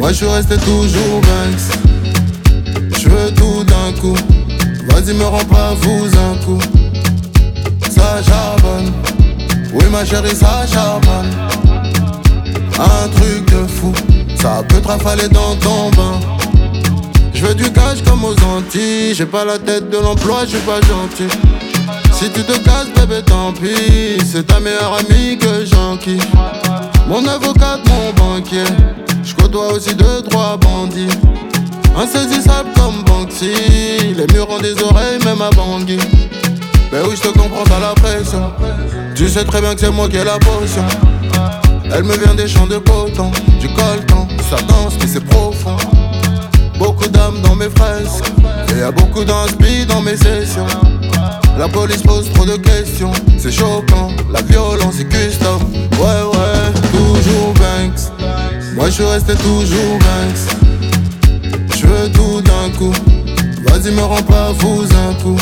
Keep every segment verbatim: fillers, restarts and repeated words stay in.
Moi je suis resté toujours Banks. Je veux tout d'un coup. Vas-y me rends pas vous un coup. Ça charbonne. Oui ma chérie ça charbonne. Un truc de fou. Ça peut te rafaler dans ton bain. Je veux du cash comme aux Antilles. J'ai pas la tête de l'emploi, je suis pas gentil. Si tu te casses bébé tant pis. C'est ta meilleure amie que j'enquille. Mon avocate, mon banquier. Je côtoie aussi deux, trois bandits. Insaisissable comme Banksy. Les murs ont des oreilles, même à Bangui. Ben oui, je te comprends, t'as la pression. Tu sais très bien que c'est moi qui ai la potion. Elle me vient des champs de coton. Du coltan, ça danse mais c'est profond. Beaucoup d'âmes dans mes fresques. Et y'a beaucoup d'inspi dans mes sessions. La police pose trop de questions. C'est choquant, la violence est custom. Ouais ouais, toujours Banks. Moi je suis resté toujours Banks. Je veux tout d'un coup. Vas-y me rends pas vous un coup.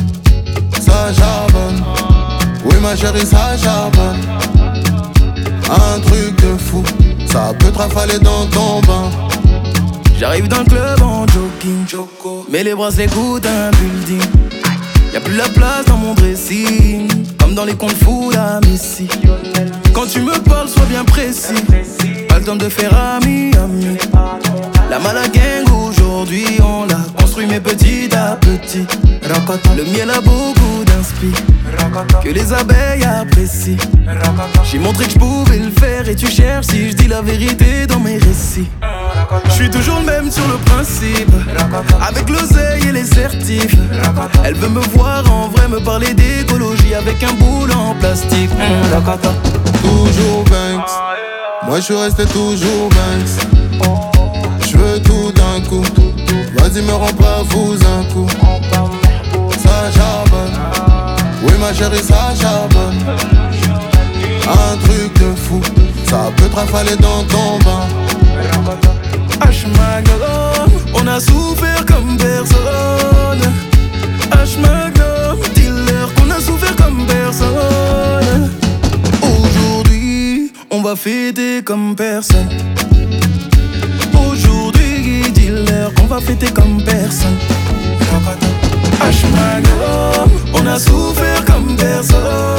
Ça charbonne. Oui ma chérie ça charbonne. Un truc de fou. Ça peut te rafaler dans ton bain. J'arrive dans le club en jogging, mais les bras s'écoutent un building. Y'a plus la place dans mon dressing, comme dans les contes fous la Messi. Quand tu me parles, sois bien précis. Pas le temps de faire ami, ami. La mala gang aujourd'hui, on l'a construit mais petit à petit. Le miel a beaucoup d'inspi, que les abeilles apprécient. J'ai montré que je pouvais le faire et tu cherches si je dis la vérité dans mes récits. Je suis toujours le même sur le principe, avec l'oseille et les certifs. Elle veut me voir en vrai, me parler d'écologie avec un boule en plastique. Toujours Banks. Moi je suis resté toujours Banks. Je veux tout d'un coup. Vas-y me rends pas vous un coup. Ça charbonne. Oui ma chérie ça charbonne. Un truc de fou. Ça peut te rafaler dans ton bain. H Magnum, on a souffert comme personne. H Magnum, dealer qu'on a souffert comme personne. Aujourd'hui, on va fêter comme personne. Aujourd'hui, dealer qu'on va fêter comme personne. H Magnum, on a souffert comme personne.